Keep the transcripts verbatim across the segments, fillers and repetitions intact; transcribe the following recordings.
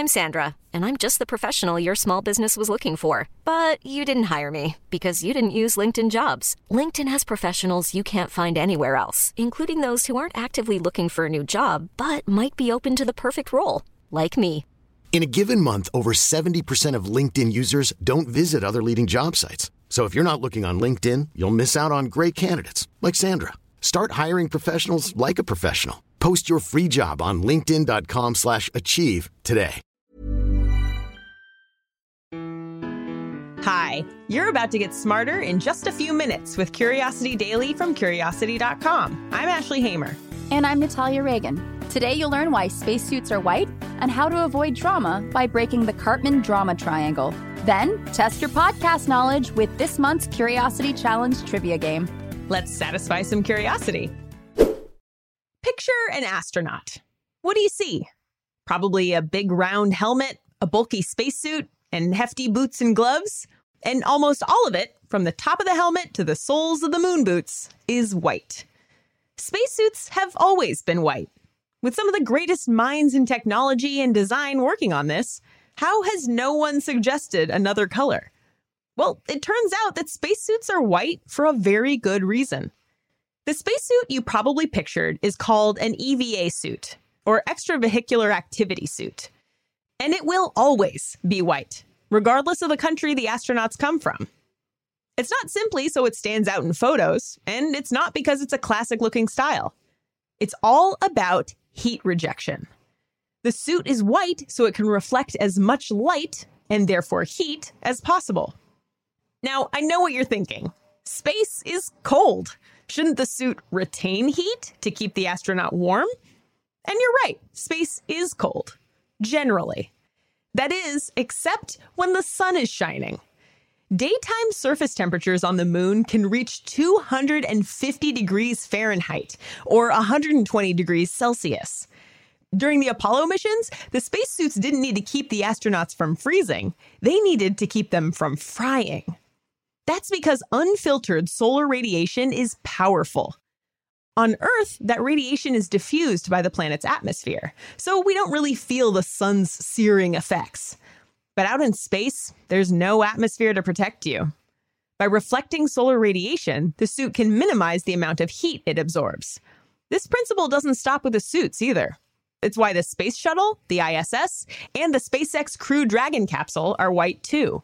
I'm Sandra, and I'm just the professional your small business was looking for. But you didn't hire me because you didn't use LinkedIn Jobs. LinkedIn has professionals you can't find anywhere else, including those who aren't actively looking for a new job, but might be open to the perfect role, like me. In a given month, over seventy percent of LinkedIn users don't visit other leading job sites. So if you're not looking on LinkedIn, you'll miss out on great candidates like Sandra. Start hiring professionals like a professional. Post your free job on linkedin dot com slash achieve today. Hi, you're about to get smarter in just a few minutes with Curiosity Daily from curiosity dot com. I'm Ashley Hamer. And I'm Natalia Reagan. Today you'll learn why spacesuits are white and how to avoid drama by breaking the Cartman Drama Triangle. Then, test your podcast knowledge with this month's Curiosity Challenge trivia game. Let's satisfy some curiosity. Picture an astronaut. What do you see? Probably a big round helmet, a bulky spacesuit, and hefty boots and gloves. And almost all of it, from the top of the helmet to the soles of the moon boots, is white. Spacesuits have always been white. With some of the greatest minds in technology and design working on this, how has no one suggested another color? Well, it turns out that spacesuits are white for a very good reason. The spacesuit you probably pictured is called an E V A suit, or extravehicular activity suit. And it will always be white, regardless of the country the astronauts come from. It's not simply so it stands out in photos, and it's not because it's a classic-looking style. It's all about heat rejection. The suit is white so it can reflect as much light, and therefore heat, as possible. Now, I know what you're thinking. Space is cold. Shouldn't the suit retain heat to keep the astronaut warm? And you're right, space is cold. Generally. That is, except when the sun is shining. Daytime surface temperatures on the moon can reach two hundred fifty degrees Fahrenheit, or one hundred twenty degrees Celsius. During the Apollo missions, the spacesuits didn't need to keep the astronauts from freezing. They needed to keep them from frying. That's because unfiltered solar radiation is powerful. On Earth, that radiation is diffused by the planet's atmosphere, so we don't really feel the sun's searing effects. But out in space, there's no atmosphere to protect you. By reflecting solar radiation, the suit can minimize the amount of heat it absorbs. This principle doesn't stop with the suits either. It's why the Space Shuttle, the I S S, and the SpaceX Crew Dragon capsule are white too.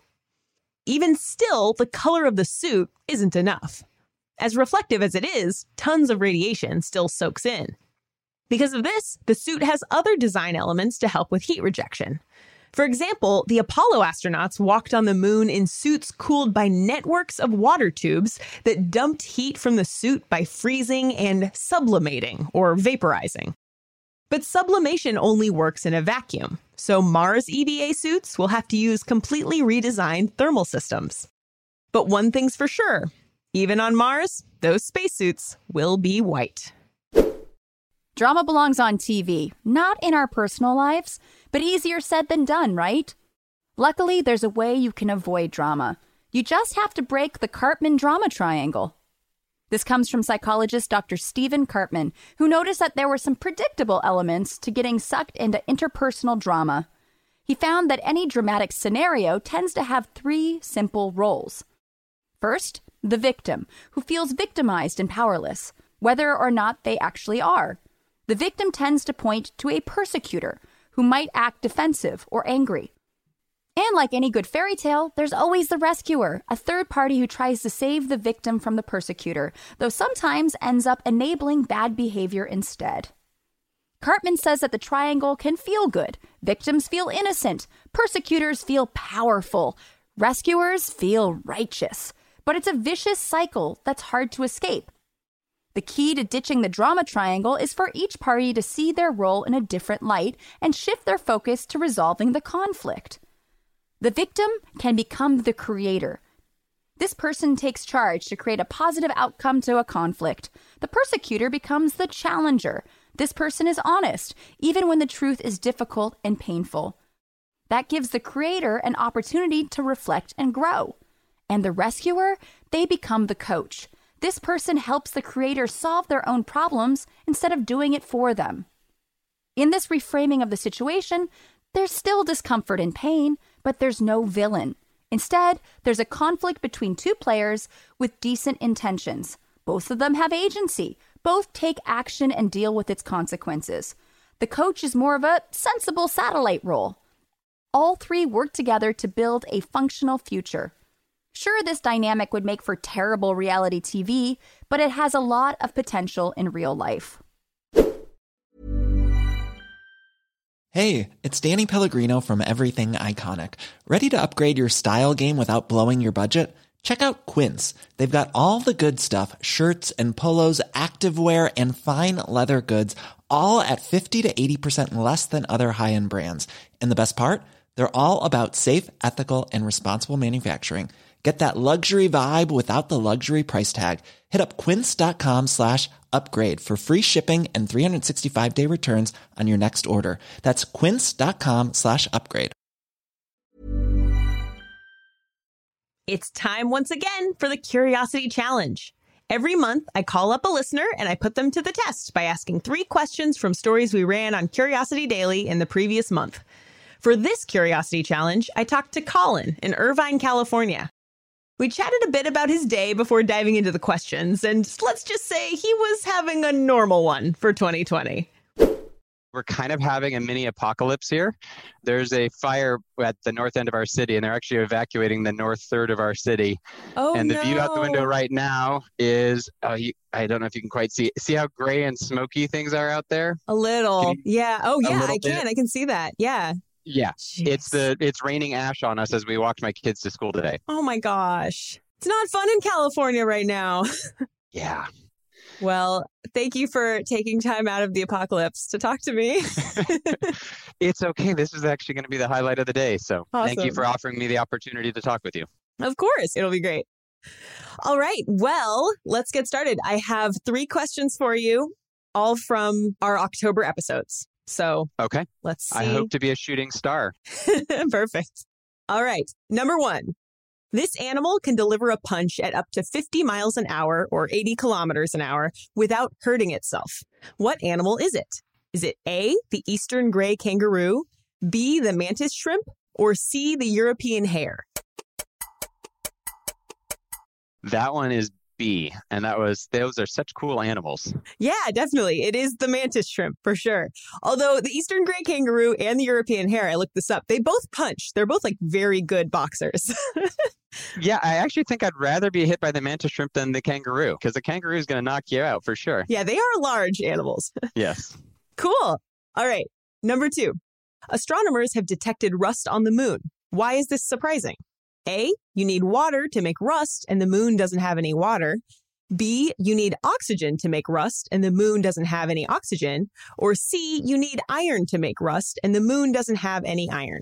Even still, the color of the suit isn't enough. As reflective as it is, tons of radiation still soaks in. Because of this, the suit has other design elements to help with heat rejection. For example, the Apollo astronauts walked on the moon in suits cooled by networks of water tubes that dumped heat from the suit by freezing and sublimating, or vaporizing. But sublimation only works in a vacuum, so Mars E V A suits will have to use completely redesigned thermal systems. But one thing's for sure, even on Mars, those spacesuits will be white. Drama belongs on T V, not in our personal lives, but easier said than done, right? Luckily, there's a way you can avoid drama. You just have to break the Cartman Drama Triangle. This comes from psychologist Doctor Stephen Karpman, who noticed that there were some predictable elements to getting sucked into interpersonal drama. He found that any dramatic scenario tends to have three simple roles. First, the victim, who feels victimized and powerless, whether or not they actually are. The victim tends to point to a persecutor, who might act defensive or angry. And like any good fairy tale, there's always the rescuer, a third party who tries to save the victim from the persecutor, though sometimes ends up enabling bad behavior instead. Karpman says that the triangle can feel good. Victims feel innocent. Persecutors feel powerful. Rescuers feel righteous. But it's a vicious cycle that's hard to escape. The key to ditching the drama triangle is for each party to see their role in a different light and shift their focus to resolving the conflict. The victim can become the creator. This person takes charge to create a positive outcome to a conflict. The persecutor becomes the challenger. This person is honest, even when the truth is difficult and painful. That gives the creator an opportunity to reflect and grow. And the rescuer, they become the coach. This person helps the creator solve their own problems instead of doing it for them. In this reframing of the situation, There's still discomfort and pain, but there's no villain. Instead, there's a conflict between two players with decent intentions. Both of them have agency. Both take action and deal with its consequences. The coach is more of a sensible satellite role. All three work together to build a functional future. Sure, this dynamic would make for terrible reality T V, but it has a lot of potential in real life. Hey, it's Danny Pellegrino from Everything Iconic. Ready to upgrade your style game without blowing your budget? Check out Quince. They've got all the good stuff, shirts and polos, activewear, and fine leather goods, all at fifty to eighty percent less than other high-end brands. And the best part? They're all about safe, ethical, and responsible manufacturing. Get that luxury vibe without the luxury price tag. Hit up quince.com slash upgrade for free shipping and three sixty-five day returns on your next order. That's quince.com slash upgrade. It's time once again for the Curiosity Challenge. Every month, I call up a listener and I put them to the test by asking three questions from stories we ran on Curiosity Daily in the previous month. For this Curiosity Challenge, I talked to Colin in Irvine, California. We chatted a bit about his day before diving into the questions, and let's just say he was having a normal one for twenty twenty. We're kind of having a mini apocalypse here. There's a fire at the north end of our city, and they're actually evacuating the north third of our city. Oh, and the no. view out the window right now is, uh, you, I don't know if you can quite see, see how gray and smoky things are out there? A little. You, yeah. Oh, yeah, I bit? can. I can see that. Yeah. Yeah. Jeez. It's the it's raining ash on us as we walked my kids to school today. Oh, my gosh. It's not fun in California right now. Yeah. Well, thank you for taking time out of the apocalypse to talk to me. It's okay. This is actually going to be the highlight of the day. So Awesome. Thank you for offering me the opportunity to talk with you. Of course. It'll be great. All right. Well, let's get started. I have three questions for you, all from our October episodes. So okay. Let's see. I hope to be a shooting star. Perfect. All right. Number one. This animal can deliver a punch at up to fifty miles an hour or eighty kilometers an hour without hurting itself. What animal is it? Is it A, the eastern gray kangaroo, B, the mantis shrimp, or C, the European hare? That one is B, and that was, those are such cool animals. Yeah, definitely. It is the mantis shrimp for sure. Although the eastern gray kangaroo and the European hare, I looked this up, they both punch. They're both like very good boxers. Yeah, I actually think I'd rather be hit by the mantis shrimp than the kangaroo, because the kangaroo is going to knock you out for sure. Yeah, they are large animals. Yes. Cool. All right. Number two. Astronomers have detected rust on the moon. Why is this surprising? A, you need water to make rust and the moon doesn't have any water. B, you need oxygen to make rust and the moon doesn't have any oxygen. Or C, you need iron to make rust and the moon doesn't have any iron.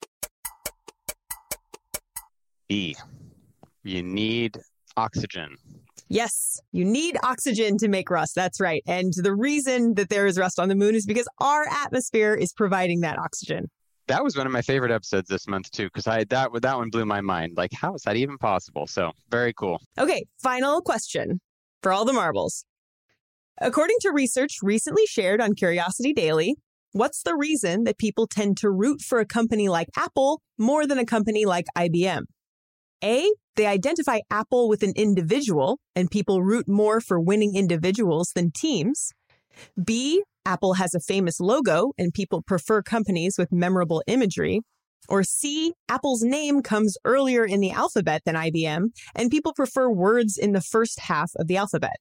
B, you need oxygen. Yes, you need oxygen to make rust. That's right. And the reason that there is rust on the moon is because our atmosphere is providing that oxygen. That was one of my favorite episodes this month, too, because I that that one blew my mind. Like, how is that even possible? So very cool. Okay, final question for all the marbles. According to research recently shared on Curiosity Daily, what's the reason that people tend to root for a company like Apple more than a company like I B M? A, they identify Apple with an individual, and people root more for winning individuals than teams. B, Apple has a famous logo, and people prefer companies with memorable imagery. Or C, Apple's name comes earlier in the alphabet than I B M, and people prefer words in the first half of the alphabet.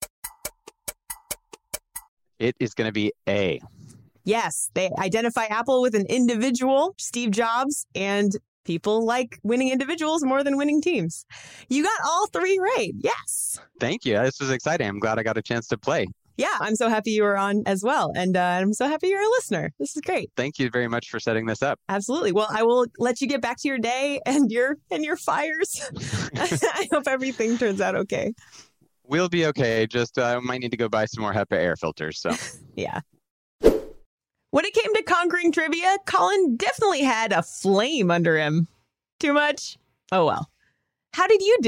It is going to be A. Yes, they identify Apple with an individual, Steve Jobs, and people like winning individuals more than winning teams. You got all three right. Yes. Thank you. This was exciting. I'm glad I got a chance to play. Yeah, I'm so happy you were on as well. And uh, I'm so happy you're a listener. This is great. Thank you very much for setting this up. Absolutely. Well, I will let you get back to your day and your and your fires. I hope everything turns out okay. We'll be okay. Just uh, might need to go buy some more HEPA air filters. So yeah. When it came to conquering trivia, Colin definitely had a flame under him. Too much? Oh, well. How did you do?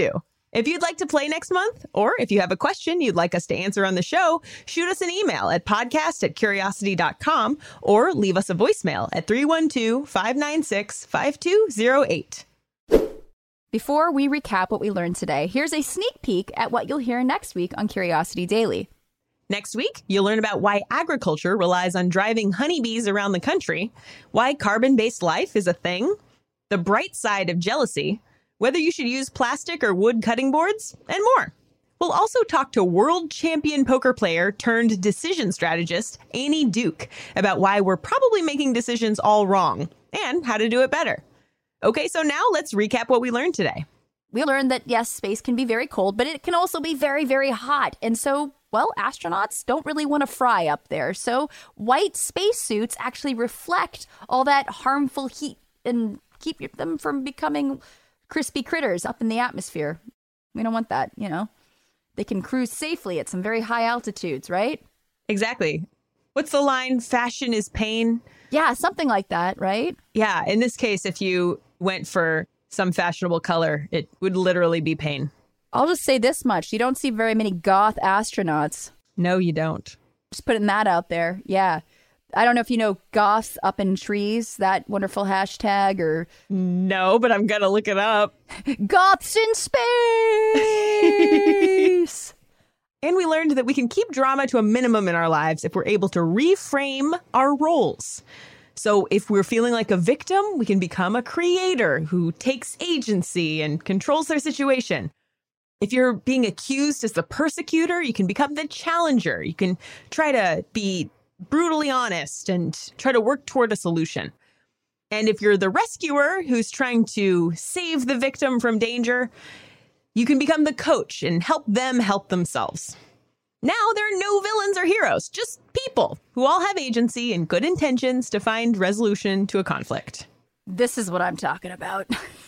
If you'd like to play next month, or if you have a question you'd like us to answer on the show, shoot us an email at podcast at curiosity dot com or leave us a voicemail at three one two, five nine six, five two zero eight. Before we recap what we learned today, here's a sneak peek at what you'll hear next week on Curiosity Daily. Next week, you'll learn about why agriculture relies on driving honeybees around the country, why carbon-based life is a thing, the bright side of jealousy, whether you should use plastic or wood cutting boards, and more. We'll also talk to world champion poker player turned decision strategist Annie Duke about why we're probably making decisions all wrong and how to do it better. Okay, so now let's recap what we learned today. We learned that, yes, space can be very cold, but it can also be very, very hot. And so, well, astronauts don't really want to fry up there. So white spacesuits actually reflect all that harmful heat and keep them from becoming crispy critters up in the atmosphere. We don't want that, you know. They can cruise safely at some very high altitudes, right? Exactly. What's the line? Fashion is pain. Yeah, something like that, right? Yeah, in this case, if you went for some fashionable color, it would literally be pain. I'll just say this much. You don't see very many goth astronauts. No, you don't. Just putting that out there. Yeah. I don't know if you know Goths Up in Trees, that wonderful hashtag, or... No, but I'm going to look it up. Goths in space! And we learned that we can keep drama to a minimum in our lives if we're able to reframe our roles. So if we're feeling like a victim, we can become a creator who takes agency and controls their situation. If you're being accused as the persecutor, you can become the challenger. You can try to be brutally honest and try to work toward a solution. And if you're the rescuer who's trying to save the victim from danger, you can become the coach and help them help themselves. Now there are no villains or heroes, just people who all have agency and good intentions to find resolution to a conflict. This is what I'm talking about.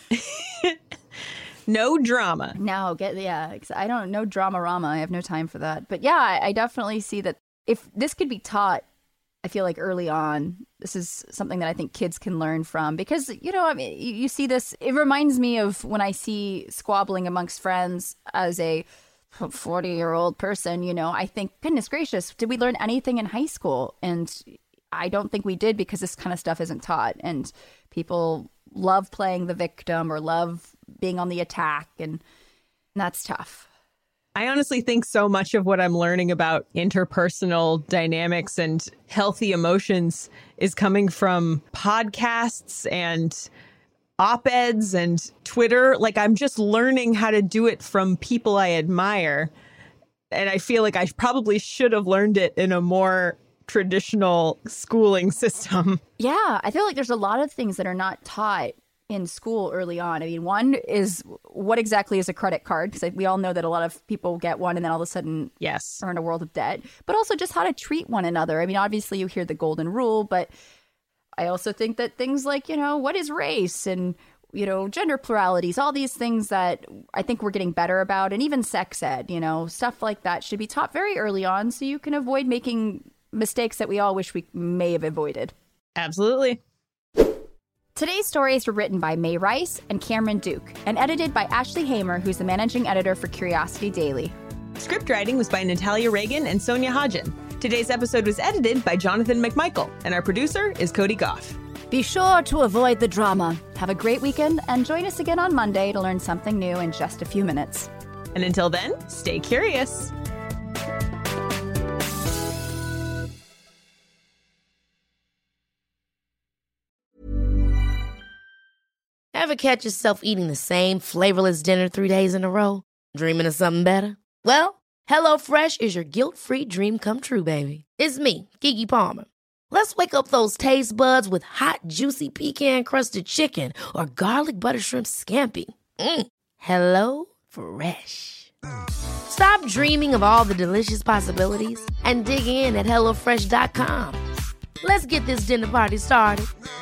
No drama. No, get yeah. I don't no drama-rama. I have no time for that. But yeah, I, I definitely see that if this could be taught, I feel like early on, this is something that I think kids can learn from. Because, you know, I mean, you, you see this, it reminds me of when I see squabbling amongst friends as a forty-year-old person, you know, I think, goodness gracious, did we learn anything in high school? And I don't think we did, because this kind of stuff isn't taught. And people love playing the victim or love being on the attack, and, and that's tough. I honestly think so much of what I'm learning about interpersonal dynamics and healthy emotions is coming from podcasts and op-eds and Twitter. Like, I'm just learning how to do it from people I admire. And I feel like I probably should have learned it in a more traditional schooling system. Yeah, I feel like there's a lot of things that are not taught in school early on. I mean, one is what exactly is a credit card? Because we all know that a lot of people get one and then all of a sudden yes, are in a world of debt. But also just how to treat one another. I mean, obviously you hear the golden rule, but I also think that things like, you know, what is race and, you know, gender pluralities, all these things that I think we're getting better about, and even sex ed, you know, stuff like that should be taught very early on so you can avoid making mistakes that we all wish we may have avoided. Absolutely. Today's stories were written by May Rice and Cameron Duke and edited by Ashley Hamer, who's the managing editor for Curiosity Daily. Script writing was by Natalia Reagan and Sonia Hodgen. Today's episode was edited by Jonathan McMichael, and our producer is Cody Goff. Be sure to avoid the drama. Have a great weekend and join us again on Monday to learn something new in just a few minutes. And until then, stay curious. Ever catch yourself eating the same flavorless dinner three days in a row? Dreaming of something better? Well, HelloFresh is your guilt-free dream come true, baby. It's me, Keke Palmer. Let's wake up those taste buds with hot, juicy pecan-crusted chicken or garlic butter shrimp scampi. Mm. Hello Fresh. Stop dreaming of all the delicious possibilities and dig in at hello fresh dot com. Let's get this dinner party started.